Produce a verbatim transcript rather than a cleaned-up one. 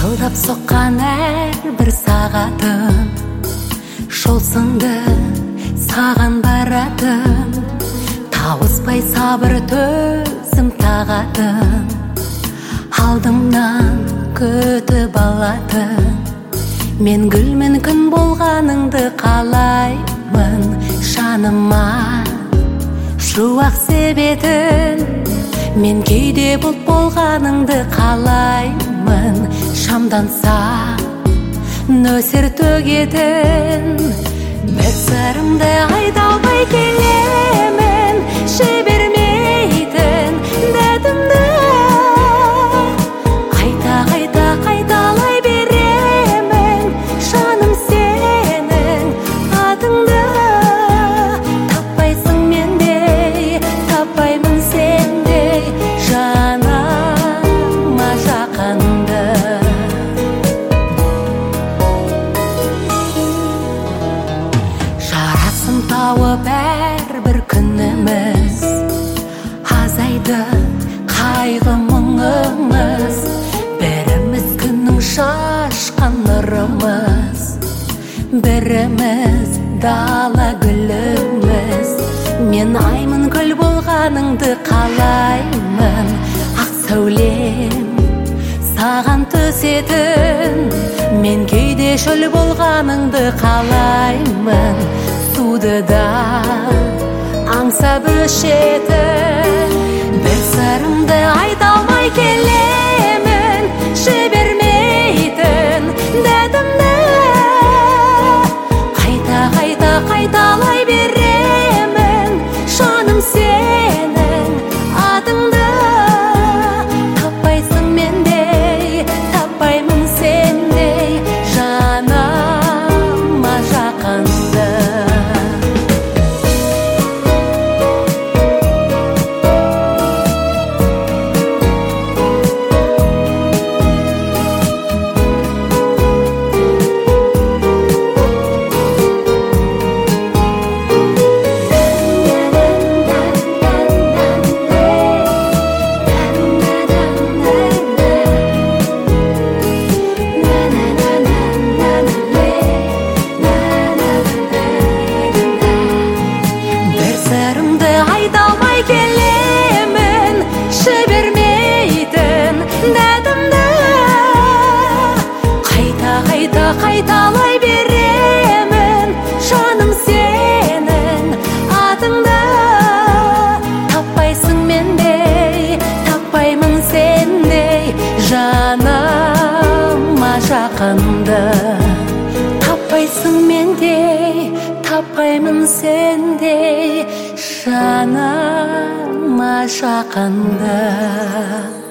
Шылдап соққан әрбір сағатым, жолсыңды саған баратын, тауыспай сабыр төзім тағатын, алдымнан күтіп алатын. Мен гүлмін күн болғаныңды қалаймын, жаныма шуақ себетін. Мен кейде бұлт болғаныңды қалаймын, шамданса нөсер төгетін. Бір сырымды айдалмай келемін, жібермейтін дәтімді. Қайта қайта қайталай беремін, жаным сенің атыңды. Таппайсың мендей, таппаймын сендей жаныма жақынды. Жарасын тауып әрбір күніміз, азайды қайғы мұңымыз. Біріміз күннің шашқан нұрымыз, біріміз дала гүліміз. Мен аймын гүл болғаныңды қалаймын, ақ сәулем саған түсетін. Мен кейде шөл болғаныңды қалаймын, суды да аңсап өшетін. Бір сырымды айта алмай келемін, жібермейтін дәтімді. Қайта қайта қайталай беремін, жаным сенің атыңды. Таппайсың мендей, таппаймын сендей жаныма жақынды. Айдалмай келемін, жібермейтін дәтімді. Қайта қайта қайталай беремін, жаным сенің атыңды. Таппайсың мендей, таппаймын сендей жаныма жақынды. Таппайсың мендей, таппаймын сендей жаныма жақынды.